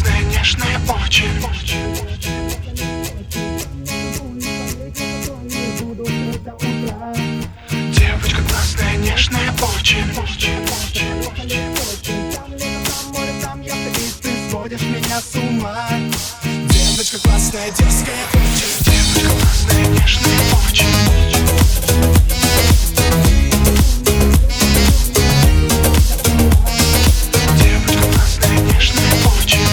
классная, нежная очень. Девочка классная, нежная очень. Сводишь меня с ума. Девочка классная, дерзкая очень. Девочка классная, нежная очень. Девочка классная, нежная очень.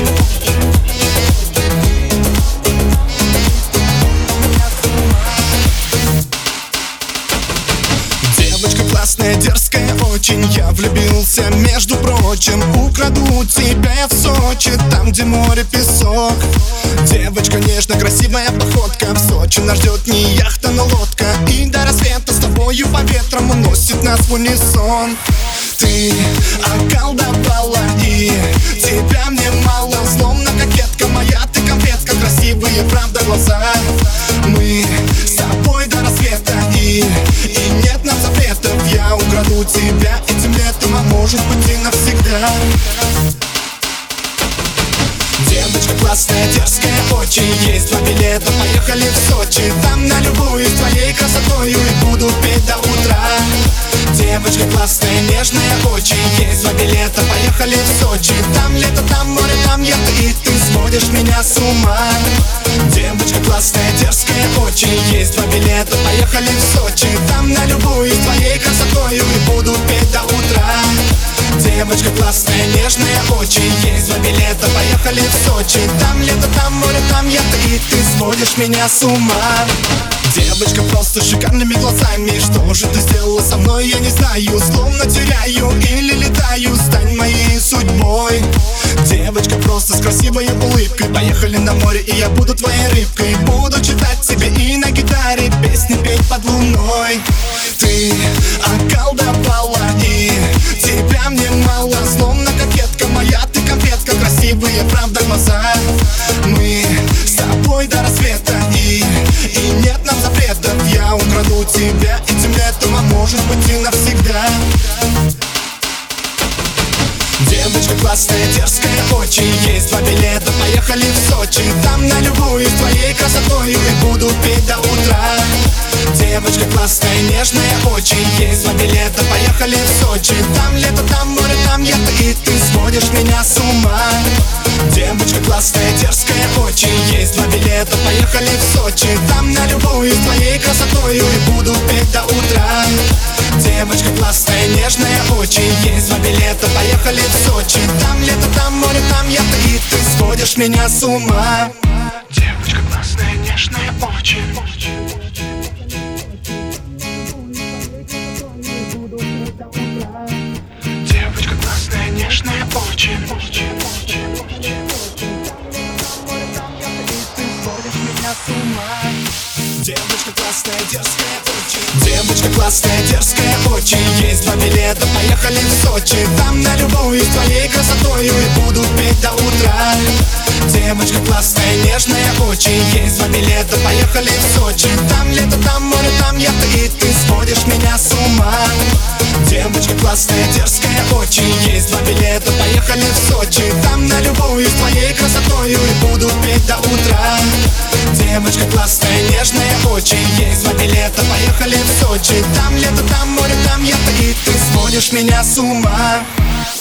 Девочка классная, дерзкая очень. Я влюбился, между прочим. Украду тебя я в Сочи, там, где море, песок. Девочка нежно, красивая походка. В Сочи нас ждет не яхта, но лодка. И до рассвета с тобою по ветрам уносит нас в унисон. Ты околдовала, и тебя мне мало. Зломно кокетка моя, ты конфетка. Красивые, правда, глаза. Мы с тобой до рассвета, и нет нам запретов. Я украду тебя этим летом, а может быть и навсегда. Девочка классная, дерзкая очень. Есть 2 билета, поехали в Сочи. Там налюбуюсь твоей красотою и буду петь до утра. Девочка классная, нежная очень. Есть 2 билета, поехали в Сочи. Там лето, там море, там я, и ты сводишь меня с ума. Девочка классная, дерзкая очень. Есть 2 билета, поехали в Сочи. Там налюбуюсь твоей красотою и буду петь до утра. Девочка классная, нежная очень. Есть 2 билета, поехали в Сочи. Там лето, там море, там я, и ты сводишь меня с ума. Девочка просто с шикарными глазами. Что же ты сделала со мной, я не знаю. Словно теряю или летаю, стань моей судьбой. Девочка просто с красивой улыбкой. Поехали на море, и я буду твоей рыбкой. Буду читать тебе и на гитаре песни петь под луной. Ты околдовала, и тебя мне мало. Словно кокетка моя, ты конфетка. Красивые, правда, глаза. Мы с тобой до рассвета, и нет нам запретов. Я украду тебя этим летом, а может быть и навсегда. Девочка классная, дерзкая очень. Есть 2 билета, поехали в Сочи. Там налюбуюсь твоей красотою и буду петь до утра. Девочка классная, нежная очень. Есть 2 билета, поехали в Сочи. Там лето, там море, там я, и ты сводишь меня с ума. Девочка классная, дерзкая очень. Есть 2 билета, поехали в Сочи. Там налюбуюсь твоей красотою и буду петь до утра. Девочка классная, нежная очень. Есть 2 билета, поехали в Сочи. Там лето, там море, там я, и ты сводишь меня с ума. Девочка классная, нежная очень. Девочка классная, нежная очень. Девочка классная, дерзкая очень. Девочка классная, дерзкая очень. Есть 2 билета, поехали в Сочи. Там налюбуюсь твоей красотою и буду петь до утра. Девочка классная, нежная очень. Есть 2 билета, поехали в Сочи. Там лето, там море, там я, и ты сводишь меня с ума. Девочка классная, дерзкая очень. Есть 2 билета, поехали в Сочи. Там налюбуюсь твоей красотою и буду петь до утра. Девочка классная, нежная очень. Есть 2 билета, поехали в Сочи. Там лето, там море, там я, и ты сводишь меня с ума.